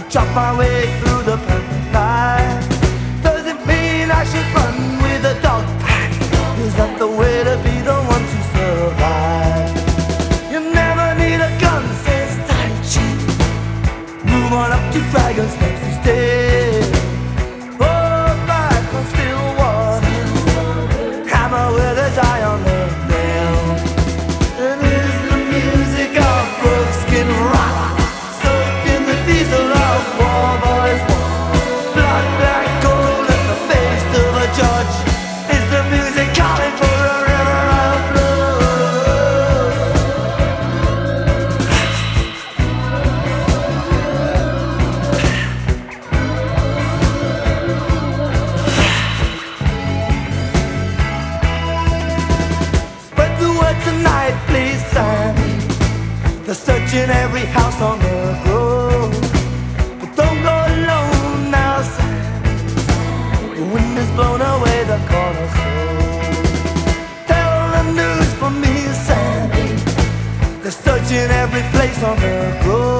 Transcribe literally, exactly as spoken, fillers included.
chop my way through the perfect night. Does it mean I should run with a dog pack? Is that the way to be the one to survive? You never need a gun, says Tai Chi. Move on up to Dragon's Nest instead. Oh, back on still water, hammer with a die on the nail. And is the music of buckskin rock, soaked in the diesel of war boys. Blood black gold in the face of a judge. Is the music calling for a river of blood? Spread the word tonight, please, Sammy. They're searching every house on the road. But don't go alone now, Sammy. The wind has blown away the cornerstone. Tell the news for me, Sammy. They're searching every place on the road.